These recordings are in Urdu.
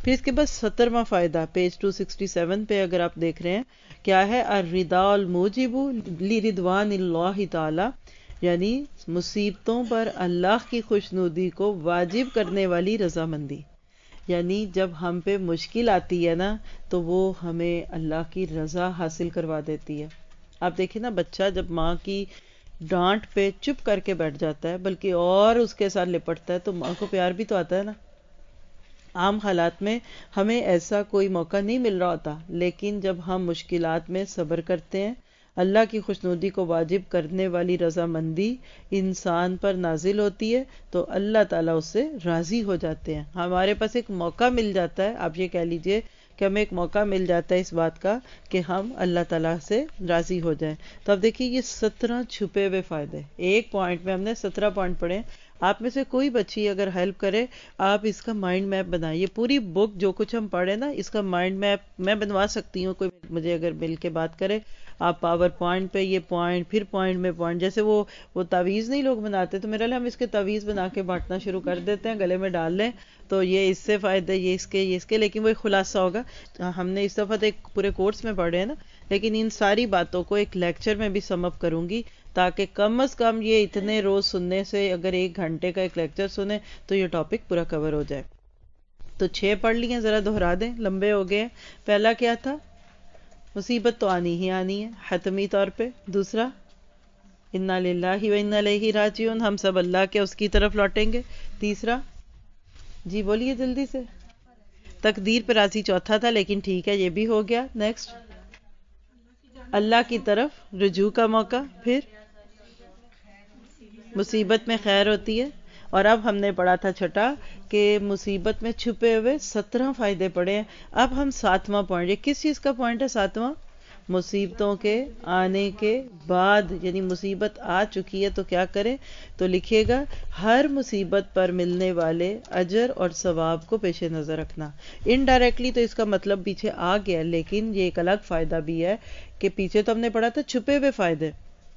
پھر اس کے بعد 17واں فائدہ پیج 267 پہ اگر آپ دیکھ رہے ہیں کیا ہے، الرضا الموجب لرضوان اللہ تعالی، یعنی مصیبتوں پر اللہ کی خوشنودی کو واجب کرنے والی رضامندی. یعنی جب ہم پہ مشکل آتی ہے نا تو وہ ہمیں اللہ کی رضا حاصل کروا دیتی ہے. آپ دیکھیں نا بچہ جب ماں کی ڈانٹ پہ چپ کر کے بیٹھ جاتا ہے بلکہ اور اس کے ساتھ لپٹتا ہے تو ماں کو پیار بھی تو آتا ہے نا. عام حالات میں ہمیں ایسا کوئی موقع نہیں مل رہا ہوتا، لیکن جب ہم مشکلات میں صبر کرتے ہیں، اللہ کی خوشنودی کو واجب کرنے والی رضامندی انسان پر نازل ہوتی ہے تو اللہ تعالیٰ اس سے راضی ہو جاتے ہیں. ہمارے پاس ایک موقع مل جاتا ہے، آپ یہ کہہ لیجئے کہ ہمیں ایک موقع مل جاتا ہے اس بات کا کہ ہم اللہ تعالیٰ سے راضی ہو جائیں. تو اب دیکھیے یہ 17 چھپے ہوئے فائدے، ایک پوائنٹ میں ہم نے 17 پوائنٹ پڑھے. آپ میں سے کوئی بچی اگر ہیلپ کرے آپ اس کا مائنڈ میپ بنائیے. پوری بک جو کچھ ہم پڑھے نا اس کا مائنڈ میپ میں بنوا سکتی ہوں، کوئی مجھے اگر مل کے بات کرے. آپ پاور پوائنٹ پہ یہ پوائنٹ، پھر پوائنٹ میں پوائنٹ، جیسے وہ تعویذ نہیں لوگ بناتے، تو میرا ہم اس کے تعویذ بنا کے بانٹنا شروع کر دیتے ہیں، گلے میں ڈال لیں تو یہ اس سے فائدے، یہ اس کے، لیکن وہ ایک خلاصہ ہوگا. ہم نے اس دفعہ تو ایک پورے کورس میں پڑھے ہیں نا، لیکن ان ساری باتوں کو ایک لیکچر میں بھی سم اپ کروں گی تاکہ کم از کم یہ اتنے روز سننے سے اگر 1 گھنٹے کا ایک لیکچر سنیں تو یہ ٹاپک پورا کور ہو جائے. تو 6 پڑھ لیے، ذرا دہرا دیں، لمبے ہو گئے. پہلا کیا تھا؟ مصیبت تو آنی ہی آنی ہے حتمی طور پہ. دوسرا انا للہ و انا الیہ راجعون، ہم سب اللہ کے اس کی طرف لوٹیں گے. تیسرا جی بولیے جلدی سے، تقدیر پر راضی چوتھا تھا لیکن ٹھیک ہے یہ بھی ہو گیا. نیکسٹ اللہ کی طرف رجوع کا موقع، پھر مصیبت میں خیر ہوتی ہے. اور اب ہم نے پڑھا تھا چھٹا کہ مصیبت میں چھپے ہوئے 17 فائدے پڑھے ہیں. اب ہم 7واں پوائنٹ، یہ کس چیز کا پوائنٹ ہے 7واں؟ مصیبتوں کے آنے کے بعد، یعنی مصیبت آ چکی ہے تو کیا کریں. تو لکھیے گا ہر مصیبت پر ملنے والے اجر اور ثواب کو پیش نظر رکھنا. انڈائریکٹلی تو اس کا مطلب پیچھے آ گیا، لیکن یہ ایک الگ فائدہ بھی ہے کہ پیچھے تو ہم نے پڑھا تھا چھپے ہوئے فائدے،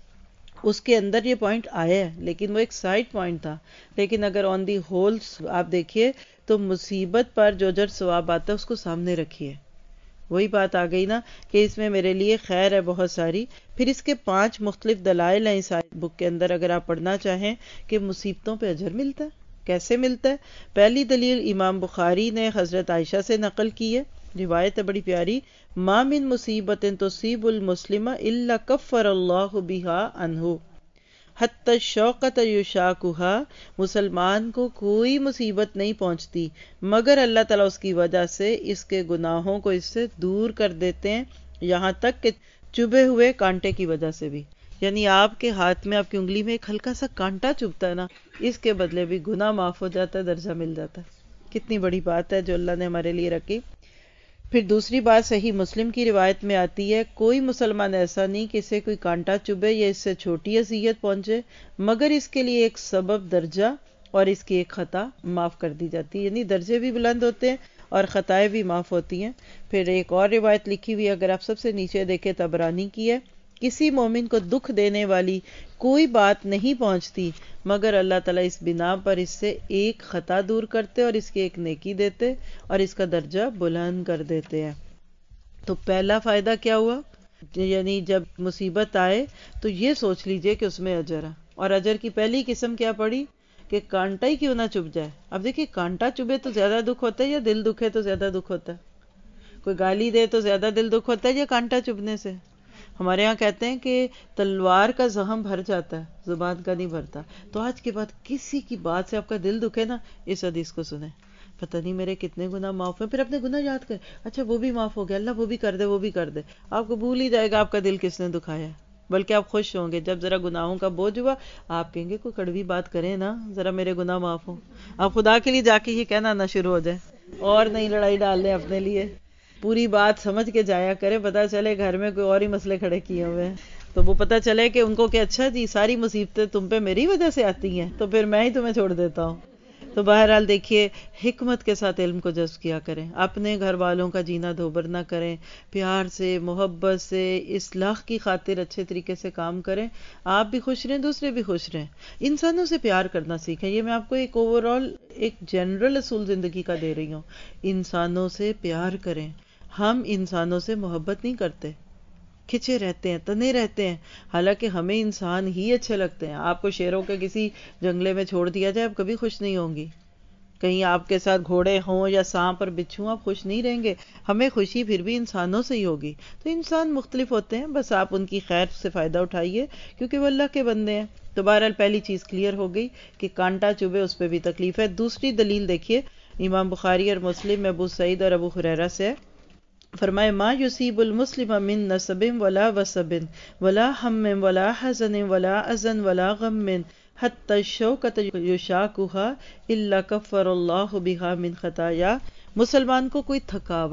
اس کے اندر یہ پوائنٹ آیا ہے لیکن وہ ایک سائڈ پوائنٹ تھا. لیکن اگر آن دی ہول آپ دیکھیے تو مصیبت پر جو اجر ثواب آتا ہے اس کو سامنے رکھیے. وہی بات آ گئی نا کہ اس میں میرے لیے خیر ہے بہت ساری. پھر اس کے 5 مختلف دلائل ہیں اس بک کے اندر، اگر آپ پڑھنا چاہیں کہ مصیبتوں پہ اجر ملتا ہے. کیسے ملتا ہے؟ پہلی دلیل امام بخاری نے حضرت عائشہ سے نقل کی ہے، روایت ہے بڑی پیاری. ما من مصیبت تصیب المسلم الا کفر اللہ بها عنہ حتی الشوکۃ یشاکها. مسلمان کو کوئی مصیبت نہیں پہنچتی مگر اللہ تعالیٰ اس کی وجہ سے اس کے گناہوں کو اس سے دور کر دیتے ہیں، یہاں تک کہ چبھے ہوئے کانٹے کی وجہ سے بھی. یعنی آپ کے ہاتھ میں، آپ کی انگلی میں ایک ہلکا سا کانٹا چبھتا ہے نا، اس کے بدلے بھی گناہ معاف ہو جاتا ہے، درجہ مل جاتا ہے. کتنی بڑی بات ہے جو اللہ نے ہمارے لیے رکھی. پھر دوسری بات صحیح مسلم کی روایت میں آتی ہے کوئی مسلمان ایسا نہیں کہ اسے کوئی کانٹا چبھے یا اس سے چھوٹی اذیت پہنچے مگر اس کے لیے ایک سبب درجہ اور اس کی ایک خطا معاف کر دی جاتی ہے. یعنی درجے بھی بلند ہوتے ہیں اور خطائیں بھی معاف ہوتی ہیں. پھر ایک اور روایت لکھی ہوئی، اگر آپ سب سے نیچے دیکھیں طبرانی کی ہے، کسی مومن کو دکھ دینے والی کوئی بات نہیں پہنچتی مگر اللہ تعالیٰ اس بنا پر اس سے ایک خطا دور کرتے اور اس کی ایک نیکی دیتے اور اس کا درجہ بلند کر دیتے ہیں. تو پہلا فائدہ کیا ہوا؟ یعنی جب مصیبت آئے تو یہ سوچ لیجئے کہ اس میں اجر ہے. اور اجر کی پہلی قسم کیا پڑی؟ کہ کانٹا ہی کیوں نہ چبھ جائے. اب دیکھیے کانٹا چبھے تو زیادہ دکھ ہوتا ہے یا دل دکھے تو زیادہ دکھ ہوتا ہے؟ کوئی گالی دے تو زیادہ دل دکھ ہوتا ہے یا کانٹا چبھنے سے؟ ہمارے یہاں کہتے ہیں کہ تلوار کا زخم بھر جاتا ہے، زبان کا نہیں بھرتا. تو آج کے بعد کسی کی بات سے آپ کا دل دکھے نا، اس حدیث کو سنیں، پتہ نہیں میرے کتنے گناہ معاف ہیں. پھر اپنے گناہ یاد کریں، اچھا وہ بھی معاف ہو گیا، اللہ وہ بھی کر دے، وہ بھی کر دے. آپ کو بھول ہی جائے گا آپ کا دل کس نے دکھایا ہے، بلکہ آپ خوش ہوں گے. جب ذرا گناہوں کا بوجھ ہوا آپ کہیں گے کوئی کڑوی بات کریں نا، ذرا میرے گناہ معاف ہوں. آپ خدا کے لیے جا کے یہ کہنا نہ شروع ہو جائے اور نہیں لڑائی ڈال لیں اپنے لیے. پوری بات سمجھ کے جایا کرے، پتہ چلے گھر میں کوئی اور ہی مسئلے کھڑے کیے ہوئے ہیں تو وہ پتہ چلے کہ ان کو کہ اچھا جی ساری مصیبتیں تم پہ میری وجہ سے آتی ہیں تو پھر میں ہی تمہیں چھوڑ دیتا ہوں. تو بہرحال دیکھیے حکمت کے ساتھ علم کو جذب کیا کریں، اپنے گھر والوں کا جینا دوبر نہ کریں، پیار سے محبت سے اصلاح کی خاطر اچھے طریقے سے کام کریں، آپ بھی خوش رہیں دوسرے بھی خوش رہیں، انسانوں سے پیار کرنا سیکھیں۔ یہ میں آپ کو ایک اوور آل ایک جنرل اصول زندگی کا دے رہی ہوں، انسانوں سے پیار کریں۔ ہم انسانوں سے محبت نہیں کرتے، کھچے رہتے ہیں، تنے رہتے ہیں، حالانکہ ہمیں انسان ہی اچھے لگتے ہیں۔ آپ کو شیروں کے کسی جنگلے میں چھوڑ دیا جائے آپ کبھی خوش نہیں ہوں گی، کہیں آپ کے ساتھ گھوڑے ہوں یا سانپ اور بچھو آپ خوش نہیں رہیں گے، ہمیں خوشی پھر بھی انسانوں سے ہی ہوگی۔ تو انسان مختلف ہوتے ہیں، بس آپ ان کی خیر سے فائدہ اٹھائیے کیونکہ وہ اللہ کے بندے ہیں۔ تو بہرحال پہلی چیز کلیئر ہو گئی کہ کانٹا چبھے اس پہ بھی تکلیف ہے۔ دوسری دلیل دیکھیے امام بخاری اور مسلم میں ابو سعید اور ابو ہریرہ سے ہے، فرمائے ما یصیب المسلم من نصب ولا وصب ولا ہم ولا حزن ولا اذن ولا غم حتی الشوکۃ یشاکها الا کفر اللہ بها من خطایا۔ مسلمان کو کوئی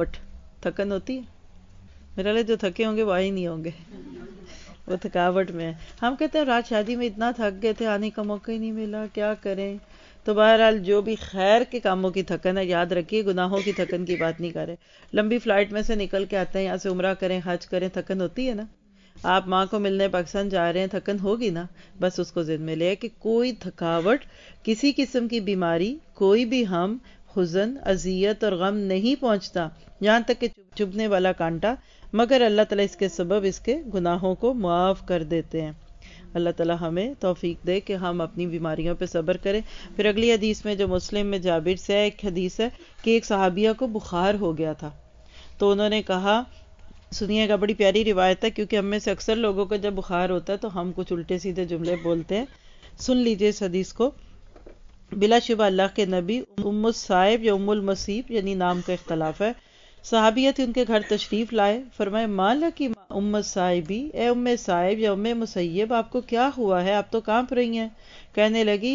تھکن ہوتی ہے، میرا لئے جو تھکے ہوں گے وہ آئے نہیں ہوں گے، وہ تھکاوٹ میں ہے۔ ہم کہتے ہیں رات شادی میں اتنا تھک گئے تھے، آنے کا موقع ہی نہیں ملا، کیا کریں؟ تو بہرحال جو بھی خیر کے کاموں کی تھکن ہے، یاد رکھیے گناہوں کی تھکن کی بات نہیں کرے۔ لمبی فلائٹ میں سے نکل کے آتے ہیں، یہاں سے عمرہ کریں، حج کریں، تھکن ہوتی ہے نا؟ آپ ماں کو ملنے پاکستان جا رہے ہیں، تھکن ہوگی نا؟ بس اس کو ذہن میں لے کہ کوئی تھکاوٹ، کسی قسم کی بیماری، کوئی بھی ہم، حزن، اذیت اور غم نہیں پہنچتا، یہاں تک کہ چبھنے والا کانٹا، مگر اللہ تعالیٰ اس کے سبب اس کے گناہوں کو معاف کر دیتے ہیں۔ اللہ تعالیٰ ہمیں توفیق دے کہ ہم اپنی بیماریوں پہ صبر کریں۔ پھر اگلی حدیث میں جو مسلم میں جابر سے ہے، ایک حدیث ہے کہ ایک صحابیہ کو بخار ہو گیا تھا، تو انہوں نے کہا، سنیے گا بڑی پیاری روایت ہے کیونکہ ہم میں سے اکثر لوگوں کو جب بخار ہوتا ہے تو ہم کچھ الٹے سیدھے جملے بولتے ہیں، سن لیجئے اس حدیث کو۔ بلا شبہ اللہ کے نبی ام الصائب یا ام المصیب یعنی نام کا اختلاف ہے، صحابیہ تھی، ان کے گھر تشریف لائے، فرمائے مالا کی ام الصائبی، اے ام صائب یا ام مسیب آپ کو کیا ہوا ہے، آپ تو کانپ رہی ہیں؟ کہنے لگی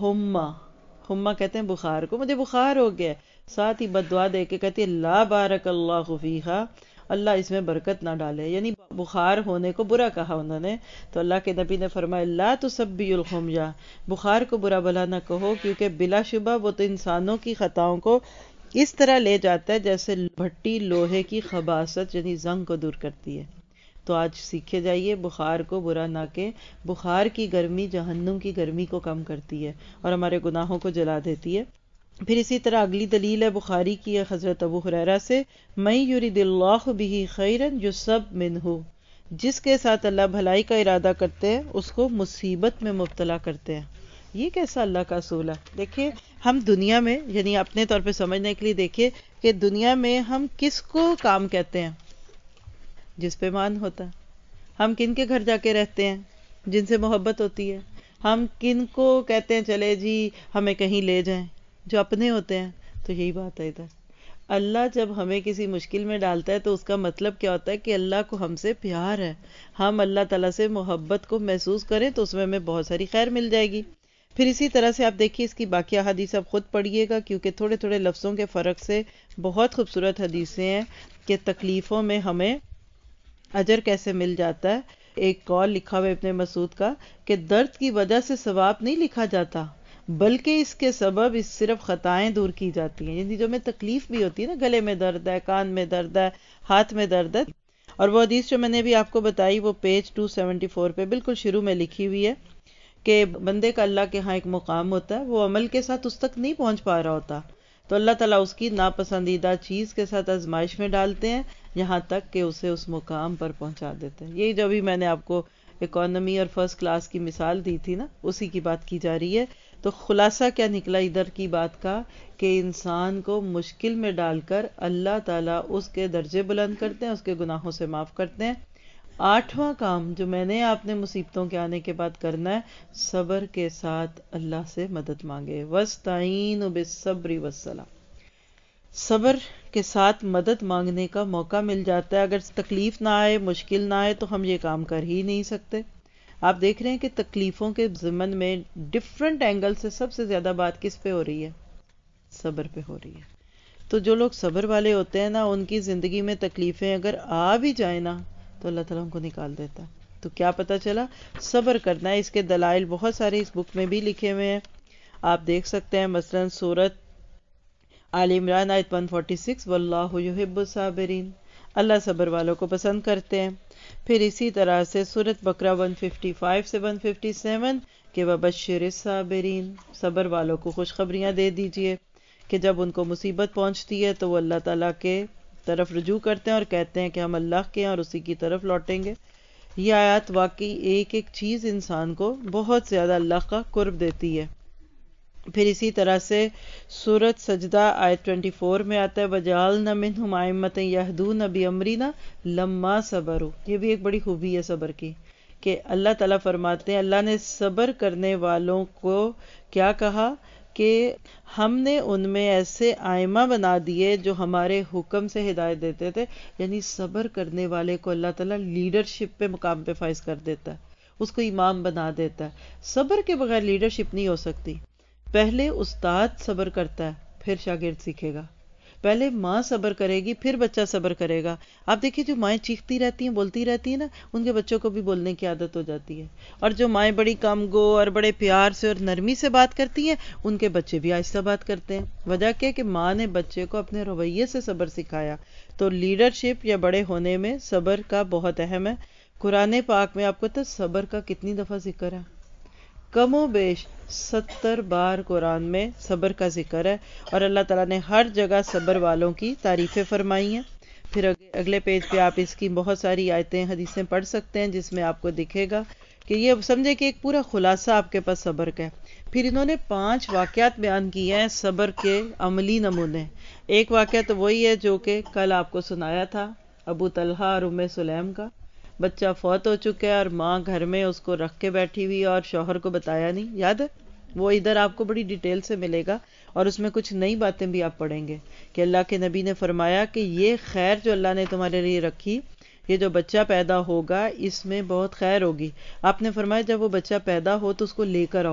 ہما کہتے ہیں بخار کو، مجھے بخار ہو گیا، ساتھ ہی بد دعا دے کے کہتی ہے لا بارک اللہ فیہا، اللہ اس میں برکت نہ ڈالے، یعنی بخار ہونے کو برا کہا انہوں نے۔ تو اللہ کے نبی نے فرمایا لا تسبی الحمیہ، بخار کو برا بلا نہ کہو، کیونکہ بلا شبہ وہ تو انسانوں کی خطاؤں کو اس طرح لے جاتا ہے جیسے بھٹی لوہے کی خباثت یعنی زنگ کو دور کرتی ہے۔ تو آج سیکھے جائیے بخار کو برا نہ کہ، بخار کی گرمی جہنم کی گرمی کو کم کرتی ہے اور ہمارے گناہوں کو جلا دیتی ہے۔ پھر اسی طرح اگلی دلیل ہے بخاری کی ہے حضرت ابو ہریرہ سے، من یرید اللہ بہ خیرا یصب منہ، جس کے ساتھ اللہ بھلائی کا ارادہ کرتے ہیں اس کو مصیبت میں مبتلا کرتے ہیں۔ یہ کیسا اللہ کا اصول ہے؟ دیکھیے ہم دنیا میں یعنی اپنے طور پہ سمجھنے کے لیے دیکھیے کہ دنیا میں ہم کس کو کام کہتے ہیں؟ جس پہ مان ہوتا ہے۔ ہم کن کے گھر جا کے رہتے ہیں؟ جن سے محبت ہوتی ہے۔ ہم کن کو کہتے ہیں چلے جی ہمیں کہیں لے جائیں؟ جو اپنے ہوتے ہیں۔ تو یہی بات ہے ادھر، اللہ جب ہمیں کسی مشکل میں ڈالتا ہے تو اس کا مطلب کیا ہوتا ہے کہ اللہ کو ہم سے پیار ہے، ہم اللہ تعالیٰ سے محبت کو محسوس کریں تو اس میں ہمیں بہت ساری خیر مل جائے گی۔ پھر اسی طرح سے آپ دیکھیے اس کی باقی حدیث آپ خود پڑھیے گا کیونکہ تھوڑے تھوڑے لفظوں کے فرق سے بہت خوبصورت حدیثیں ہیں کہ تکلیفوں میں ہمیں اجر کیسے مل جاتا ہے۔ ایک قول لکھا ہوا ابن مسعود کا کہ درد کی وجہ سے ثواب نہیں لکھا جاتا بلکہ اس کے سبب اس صرف خطائیں دور کی جاتی ہیں، یعنی جو میں تکلیف بھی ہوتی ہے نا، گلے میں درد ہے، کان میں درد ہے، ہاتھ میں درد ہے، اور وہ حدیث جو میں نے بھی آپ کو بتائی وہ پیج 274 پہ بالکل شروع میں لکھی ہوئی ہے کہ بندے کا اللہ کے ہاں ایک مقام ہوتا ہے، وہ عمل کے ساتھ اس تک نہیں پہنچ پا رہا ہوتا تو اللہ تعالیٰ اس کی ناپسندیدہ چیز کے ساتھ آزمائش میں ڈالتے ہیں یہاں تک کہ اسے اس مقام پر پہنچا دیتے ہیں۔ یہی جو بھی میں نے آپ کو اکانومی اور فرسٹ کلاس کی مثال دی تھی نا، اسی کی بات کی جا رہی ہے۔ تو خلاصہ کیا نکلا ادھر کی بات کا کہ انسان کو مشکل میں ڈال کر اللہ تعالیٰ اس کے درجے بلند کرتے ہیں، اس کے گناہوں سے معاف کرتے ہیں۔ آٹھواں کام جو میں نے آپ نے مصیبتوں کے آنے کے بعد کرنا ہے، صبر کے ساتھ اللہ سے مدد مانگے، وَاسْتَعِینُوا بِالصَّبْرِ وَالصَّلَاةِ، صبر کے ساتھ مدد مانگنے کا موقع مل جاتا ہے۔ اگر تکلیف نہ آئے، مشکل نہ آئے تو ہم یہ کام کر ہی نہیں سکتے۔ آپ دیکھ رہے ہیں کہ تکلیفوں کے ضمن میں ڈیفرنٹ اینگل سے سب سے زیادہ بات کس پہ ہو رہی ہے؟ صبر پہ ہو رہی ہے۔ تو جو لوگ صبر والے ہوتے ہیں نا، ان کی زندگی میں تکلیفیں اگر آ بھی جائیں نا تو اللہ تعالیٰ ان کو نکال دیتا ہے۔ تو کیا پتہ چلا؟ صبر کرنا ہے، اس کے دلائل بہت سارے اس بک میں بھی لکھے ہوئے ہیں۔ آپ دیکھ سکتے ہیں مثلا سورت آل عمران آیت 146 واللہ یحب الصابرین، اللہ صبر والوں کو پسند کرتے ہیں۔ پھر اسی طرح سے سورت بقرہ 155 سے 157 کہ وبشر الصابرین، صبر والوں کو خوشخبریاں دے دیجئے کہ جب ان کو مصیبت پہنچتی ہے تو وہ اللہ تعالیٰ کے طرف رجوع کرتے ہیں اور کہتے ہیں کہ ہم اللہ کے ہیں اور اسی کی طرف لوٹیں گے۔ یہ آیات واقعی ایک ایک چیز انسان کو بہت زیادہ اللہ کا قرب دیتی ہے۔ پھر اسی طرح سے سورت سجدہ آیت 24 میں آتا ہے وَجَعَلْنَا مِنْهُمْ أَئِمَّةً يَهْدُونَ بِأَمْرِنَا لَمَّا صَبَرُوا، یہ بھی ایک بڑی خوبی ہے صبر کی کہ اللہ تعالیٰ فرماتے ہیں اللہ نے صبر کرنے والوں کو کیا کہا کہ ہم نے ان میں ایسے آئمہ بنا دیے جو ہمارے حکم سے ہدایت دیتے تھے، یعنی صبر کرنے والے کو اللہ تعالیٰ لیڈرشپ پہ مقام پہ فائز کر دیتا ہے، اس کو امام بنا دیتا ہے۔ صبر کے بغیر لیڈرشپ نہیں ہو سکتی۔ پہلے استاد صبر کرتا ہے پھر شاگرد سیکھے گا، پہلے ماں صبر کرے گی پھر بچہ صبر کرے گا۔ آپ دیکھیے جو مائیں چیختی رہتی ہیں بولتی رہتی ہیں نا، ان کے بچوں کو بھی بولنے کی عادت ہو جاتی ہے، اور جو مائیں بڑی کم گو اور بڑے پیار سے اور نرمی سے بات کرتی ہیں ان کے بچے بھی آہستہ بات کرتے ہیں۔ وجہ کیا کہ ماں نے بچے کو اپنے رویے سے صبر سکھایا۔ تو لیڈرشپ یا بڑے ہونے میں صبر کا بہت اہم ہے۔ قرآن پاک میں آپ کو پتہ ہے صبر کا کتنی دفعہ ذکر ہے؟ کم و بیش 70 بار قرآن میں صبر کا ذکر ہے، اور اللہ تعالیٰ نے ہر جگہ صبر والوں کی تعریفیں فرمائی ہیں۔ پھر اگلے پیج پہ آپ اس کی بہت ساری آیتیں حدیثیں پڑھ سکتے ہیں جس میں آپ کو دکھے گا کہ یہ سمجھے کہ ایک پورا خلاصہ آپ کے پاس صبر کا ہے۔ پھر انہوں نے 5 واقعات بیان کیے ہیں صبر کے عملی نمونے۔ ایک واقعہ تو وہی ہے جو کہ کل آپ کو سنایا تھا، ابو طلحہ اور ام سلیم کا۔ بچہ فوت ہو چکا ہے اور ماں گھر میں اس کو رکھ کے بیٹھی ہوئی اور شوہر کو بتایا نہیں، یاد ہے؟ وہ ادھر آپ کو بڑی ڈیٹیل سے ملے گا، اور اس میں کچھ نئی باتیں بھی آپ پڑھیں گے کہ اللہ کے نبی نے فرمایا کہ یہ خیر جو اللہ نے تمہارے لیے رکھی، یہ جو بچہ پیدا ہوگا اس میں بہت خیر ہوگی۔ آپ نے فرمایا جب وہ بچہ پیدا ہو تو اس کو لے کر آؤ۔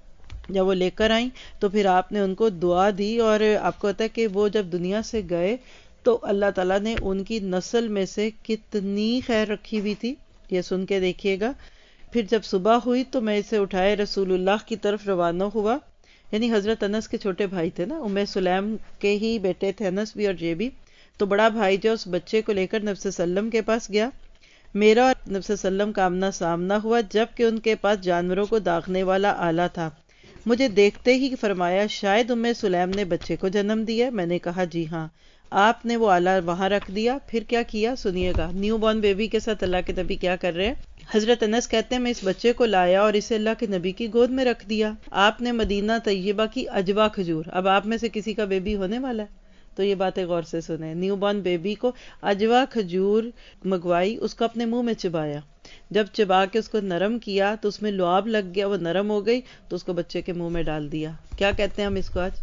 جب وہ لے کر آئیں تو پھر آپ نے ان کو دعا دی، اور آپ کو پتا ہے کہ وہ جب دنیا سے گئے تو اللہ تعالیٰ نے ان کی نسل میں سے کتنی خیر رکھی ہوئی تھی، یہ سن کے دیکھیے گا۔ پھر جب صبح ہوئی تو میں اسے اٹھائے رسول اللہ کی طرف روانہ ہوا، یعنی حضرت انس کے چھوٹے بھائی تھے نا، ام سلیم کے ہی بیٹے تھے انس بھی اور یہ بھی، تو بڑا بھائی جو اس بچے کو لے کر نبی صلی اللہ علیہ وسلم کے پاس گیا۔ میرا اور نبی صلی اللہ علیہ وسلم کا آمنا سامنا ہوا جبکہ ان کے پاس جانوروں کو داغنے والا آلہ تھا۔ مجھے دیکھتے ہی فرمایا شاید ام سلیم نے بچے کو جنم دیا۔ میں نے کہا جی ہاں۔ آپ نے وہ آلہ وہاں رکھ دیا، پھر کیا کیا سنیے گا۔ نیو بورن بیبی کے ساتھ اللہ کے نبی کیا کر رہے ہیں؟ حضرت انس کہتے ہیں میں اس بچے کو لایا اور اسے اللہ کے نبی کی گود میں رکھ دیا۔ آپ نے مدینہ طیبہ کی اجوا کھجور، اب آپ میں سے کسی کا بیبی ہونے والا ہے تو یہ باتیں غور سے سنیں، نیو بورن بیبی کو اجوا کھجور منگوائی، اس کو اپنے منہ میں چبایا، جب چبا کے اس کو نرم کیا تو اس میں لعاب لگ گیا، وہ نرم ہو گئی تو اس کو بچے کے منہ میں ڈال دیا۔ کیا کہتے ہیں ہم اس کو آج؟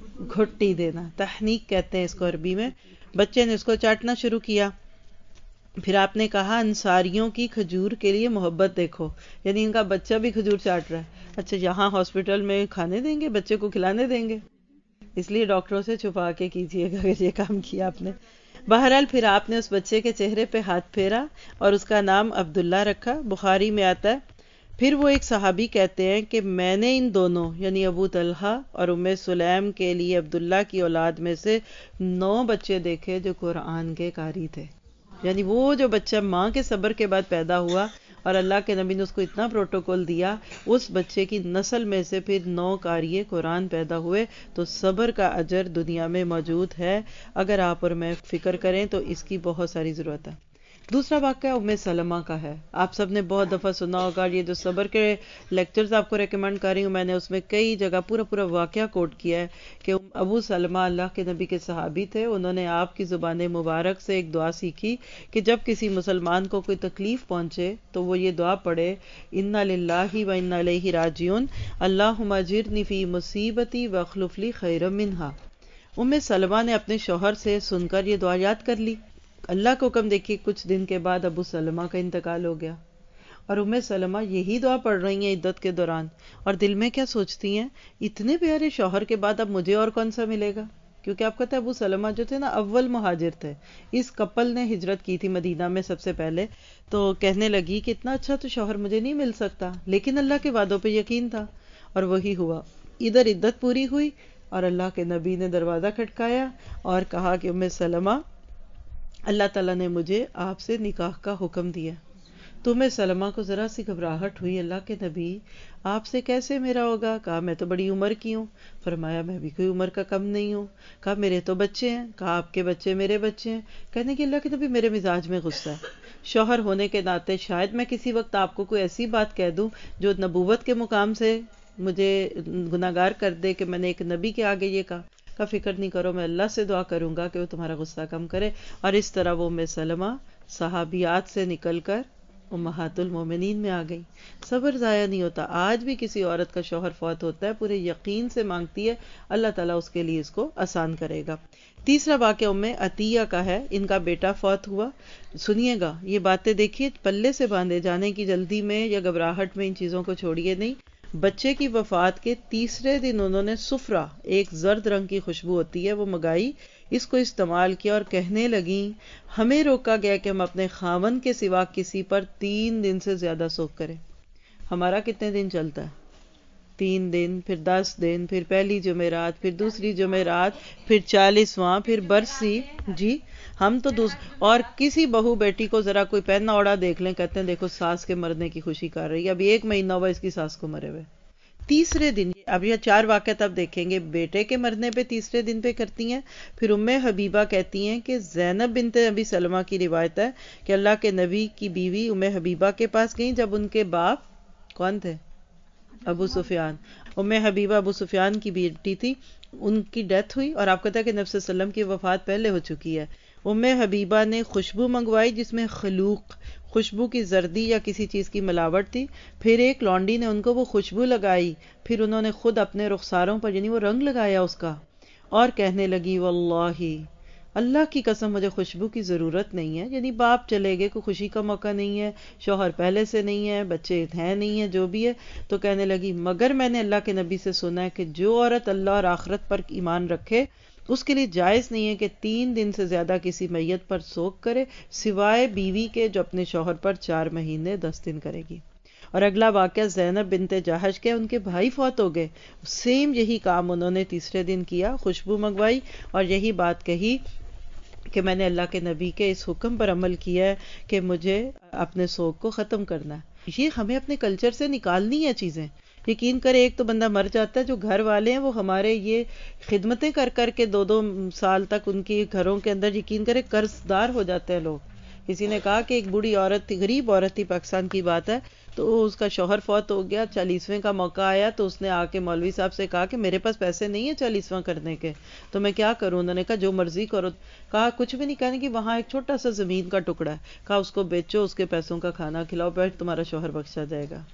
گھٹی دینا، تحنیک کہتے ہیں اس کو عربی میں۔ بچے نے اس کو چاٹنا شروع کیا۔ پھر آپ نے کہا انصاریوں کی کھجور کے لیے محبت دیکھو، یعنی ان کا بچہ بھی کھجور چاٹ رہا ہے۔ اچھا یہاں ہاسپٹل میں کھانے دیں گے بچے کو، کھلانے دیں گے؟ اس لیے ڈاکٹروں سے چھپا کے کیجئے گا اگر یہ کام کیا آپ نے۔ بہرحال پھر آپ نے اس بچے کے چہرے پہ ہاتھ پھیرا اور اس کا نام عبداللہ رکھا، بخاری میں آتا ہے۔ پھر وہ ایک صحابی کہتے ہیں کہ میں نے ان دونوں یعنی ابو طلحہ اور ام سلیم کے لیے عبداللہ کی اولاد میں سے 9 بچے دیکھے جو قرآن کے قاری تھے، یعنی وہ جو بچہ ماں کے صبر کے بعد پیدا ہوا اور اللہ کے نبی نے اس کو اتنا پروٹوکول دیا، اس بچے کی نسل میں سے پھر 9 قاری قرآن پیدا ہوئے۔ تو صبر کا اجر دنیا میں موجود ہے، اگر آپ اور میں فکر کریں تو اس کی بہت ساری ضرورت ہے۔ دوسرا واقعہ ام سلمہ کا ہے، آپ سب نے بہت دفعہ سنا ہوگا۔ یہ جو صبر کے لیکچرز آپ کو ریکمینڈ کر رہی ہوں میں نے، اس میں کئی جگہ پورا واقعہ کوٹ کیا ہے کہ ابو سلمہ اللہ کے نبی کے صحابی تھے، انہوں نے آپ کی زبان مبارک سے ایک دعا سیکھی کہ جب کسی مسلمان کو کوئی تکلیف پہنچے تو وہ یہ دعا پڑھے انا للہ و انا الیہ راجعون اللہم اجرنی فی مصیبتی واخلف لی خیرا منہا۔ ام سلمہ نے اپنے شوہر سے سن کر یہ دعا یاد کر لی۔ اللہ کو حکم دیکھیے کچھ دن کے بعد ابو سلمہ کا انتقال ہو گیا، اور ام سلمہ یہی دعا پڑھ رہی ہیں عدت کے دوران، اور دل میں کیا سوچتی ہیں اتنے پیارے شوہر کے بعد اب مجھے اور کون سا ملے گا؟ کیونکہ آپ کہتے ہیں ابو سلمہ جو تھے نا اول مہاجر تھے، اس کپل نے ہجرت کی تھی مدینہ میں سب سے پہلے، تو کہنے لگی کہ اتنا اچھا تو شوہر مجھے نہیں مل سکتا، لیکن اللہ کے وعدوں پہ یقین تھا، اور وہی ہوا۔ ادھر عدت پوری ہوئی اور اللہ کے نبی نے دروازہ کھٹکایا اور کہا کہ ام سلمہ اللہ تعالیٰ نے مجھے آپ سے نکاح کا حکم دیا. تو ام سلمہ کو ذرا سی گھبراہٹ ہوئی، اللہ کے نبی آپ سے کیسے میرا ہوگا؟ کہا میں تو بڑی عمر کی ہوں. فرمایا میں بھی کوئی عمر کا کم نہیں ہوں. کہا میرے تو بچے ہیں. کہا آپ کے بچے میرے بچے ہیں. کہنے کہ اللہ کے نبی میرے مزاج میں غصہ ہے، شوہر ہونے کے ناطے شاید میں کسی وقت آپ کو کوئی ایسی بات کہہ دوں جو نبوت کے مقام سے مجھے گناہگار کر دے کہ میں نے ایک نبی کے آگے یہ کہا. کا فکر نہیں کرو، میں اللہ سے دعا کروں گا کہ وہ تمہارا غصہ کم کرے. اور اس طرح وہ ام سلمہ صحابیات سے نکل کر امہات المومنین میں آ گئی. صبر ضائع نہیں ہوتا. آج بھی کسی عورت کا شوہر فوت ہوتا ہے، پورے یقین سے مانگتی ہے اللہ تعالیٰ اس کے لیے اس کو آسان کرے گا. تیسرا واقعہ ام عطیہ کا ہے. ان کا بیٹا فوت ہوا. سنیے گا یہ باتیں، دیکھیے پلے سے باندھے جانے کی جلدی میں یا گھبراہٹ میں ان چیزوں کو چھوڑیے نہیں. بچے کی وفات کے تیسرے دن انہوں نے سفرہ، ایک زرد رنگ کی خوشبو ہوتی ہے، وہ منگائی، اس کو استعمال کیا اور کہنے لگیں ہمیں روکا گیا کہ ہم اپنے خاوند کے سوا کسی پر 3 دن سے زیادہ سوگ کریں. ہمارا کتنے دن چلتا ہے؟ 3 دن، پھر 10 دن، پھر پہلی جمعرات، پھر دوسری جمعرات، پھر 40واں، پھر برسی. جی ہم تو اور کسی بہو بیٹی کو ذرا کوئی پہنا اوڑا دیکھ لیں، کہتے ہیں دیکھو ساس کے مرنے کی خوشی کر رہی ہے، ابھی 1 مہینہ ہوا اس کی ساس کو مرے ہوئے. تیسرے دن، اب یہ 4 واقعات اب دیکھیں گے. بیٹے کے مرنے پہ تیسرے دن پہ کرتی ہیں. پھر ام حبیبہ کہتی ہیں کہ زینب بنت ابی سلمہ کی روایت ہے کہ اللہ کے نبی کی بیوی ام حبیبہ کے پاس گئیں جب ان کے باپ کون تھے؟ ابو سفیان. ام حبیبہ ابو سفیان کی بیٹی تھی، ان کی ڈیتھ ہوئی اور آپ کہتا ہے کہ نبی صلی اللہ علیہ وسلم کی وفات پہلے ہو چکی ہے. ام حبیبہ نے خوشبو منگوائی جس میں خلوق، خوشبو کی زردی یا کسی چیز کی ملاوٹ تھی. پھر ایک لونڈی نے ان کو وہ خوشبو لگائی، پھر انہوں نے خود اپنے رخساروں پر یعنی وہ رنگ لگایا اس کا، اور کہنے لگی واللہ اللہ کی قسم مجھے خوشبو کی ضرورت نہیں ہے. یعنی باپ چلے گئے، کوئی خوشی کا موقع نہیں ہے، شوہر پہلے سے نہیں ہے، بچے ہیں نہیں ہے، جو بھی ہے. تو کہنے لگی مگر میں نے اللہ کے نبی سے سنا ہے کہ جو عورت اللہ اور آخرت پر ایمان رکھے اس کے لیے جائز نہیں ہے کہ 3 دن سے زیادہ کسی میت پر سوگ کرے، سوائے بیوی کے جو اپنے شوہر پر 4 مہینے 10 دن کرے گی. اور اگلا واقعہ زینب بنت جہش کے، ان کے بھائی فوت ہو گئے. سیم یہی کام انہوں نے تیسرے دن کیا، خوشبو منگوائی اور یہی بات کہی کہ میں نے اللہ کے نبی کے اس حکم پر عمل کیا ہے کہ مجھے اپنے سوگ کو ختم کرنا ہے. یہ ہمیں اپنے کلچر سے نکالنی ہے چیزیں. یقین کرے ایک تو بندہ مر جاتا ہے، جو گھر والے ہیں وہ ہمارے یہ خدمتیں کر کر کے 2 سال تک ان کی گھروں کے اندر یقین کرے قرض دار ہو جاتے ہیں لوگ. کسی نے کہا کہ ایک بوڑھی عورت تھی، غریب عورت تھی، پاکستان کی بات ہے، تو اس کا شوہر فوت ہو گیا، 40ویں کا موقع آیا تو اس نے آ کے مولوی صاحب سے کہا کہ میرے پاس پیسے نہیں ہیں 40واں کرنے کے، تو میں کیا کروں؟ انہوں نے کہا جو مرضی کرو. کہا کچھ بھی نہیں، کہنے کہ وہاں ایک چھوٹا سا زمین کا ٹکڑا ہے، کہا اس کو بیچو، اس کے پیسوں کا کھانا کھلاؤ، بیٹھ تمہارا شوہر بخشا جائے گا.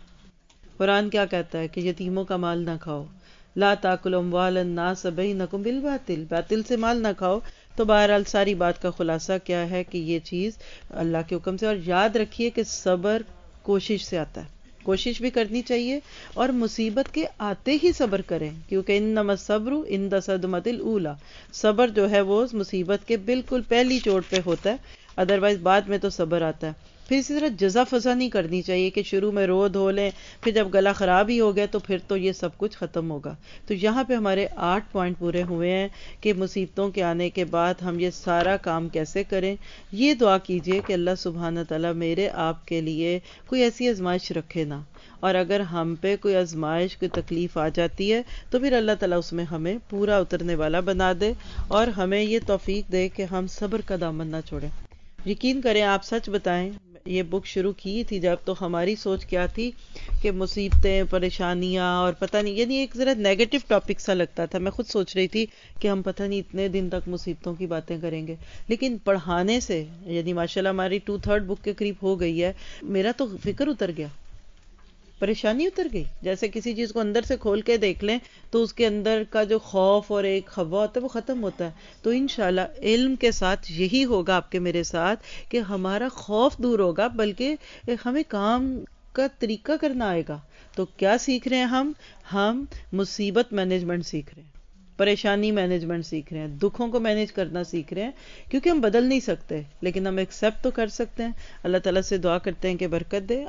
قرآن کیا کہتا ہے کہ یتیموں کا مال نہ کھاؤ، لا تاکلوا اموال الناس بینکم بالباطل، باطل سے مال نہ کھاؤ. تو بہرحال ساری بات کا خلاصہ کیا ہے کہ یہ چیز اللہ کے حکم سے. اور یاد رکھیے کہ صبر کوشش سے آتا ہے، کوشش بھی کرنی چاہیے اور مصیبت کے آتے ہی صبر کریں، کیونکہ انما الصبر عند الصدمۃ الاولی، صبر جو ہے وہ مصیبت کے بالکل پہلی چوٹ پہ ہوتا ہے، ادروائز بعد میں تو صبر آتا ہے. پھر اسی طرح جزا فضا نہیں کرنی چاہیے کہ شروع میں رو دھو لیں، پھر جب گلا خراب ہی ہو گیا تو پھر تو یہ سب کچھ ختم ہوگا. تو یہاں پہ ہمارے 8 پوائنٹ پورے ہوئے ہیں کہ مصیبتوں کے آنے کے بعد ہم یہ سارا کام کیسے کریں. یہ دعا کیجئے کہ اللہ سبحانہ تعالیٰ میرے آپ کے لیے کوئی ایسی آزمائش رکھے نہ، اور اگر ہم پہ کوئی آزمائش، کوئی تکلیف آ جاتی ہے تو پھر اللہ تعالیٰ اس میں ہمیں پورا اترنے والا بنا دے اور ہمیں یہ توفیق دے کہ ہم صبر کا دامن نہ چھوڑیں. یقین کریں، آپ سچ بتائیں، یہ بک شروع کی تھی جب تو ہماری سوچ کیا تھی کہ مصیبتیں، پریشانیاں اور پتہ نہیں، یعنی ایک ذرا نیگیٹو ٹاپک سا لگتا تھا. میں خود سوچ رہی تھی کہ ہم پتہ نہیں اتنے دن تک مصیبتوں کی باتیں کریں گے، لیکن پڑھانے سے یعنی ماشاءاللہ ہماری 2/3 بک کے قریب ہو گئی ہے، میرا تو فکر اتر گیا، پریشانی اتر گئی. جیسے کسی چیز کو اندر سے کھول کے دیکھ لیں تو اس کے اندر کا جو خوف اور ایک خوا ہوتا ہے وہ ختم ہوتا ہے. تو انشاءاللہ علم کے ساتھ یہی ہوگا آپ کے میرے ساتھ کہ ہمارا خوف دور ہوگا، بلکہ ہمیں کام کا طریقہ کرنا آئے گا. تو کیا سیکھ رہے ہیں ہم مصیبت مینجمنٹ سیکھ رہے ہیں، پریشانی مینجمنٹ سیکھ رہے ہیں، دکھوں کو مینج کرنا سیکھ رہے ہیں، کیونکہ ہم بدل نہیں سکتے لیکن ہم ایکسیپٹ تو کر سکتے ہیں. اللہ تعالیٰ سے دعا کرتے ہیں کہ برکت دے.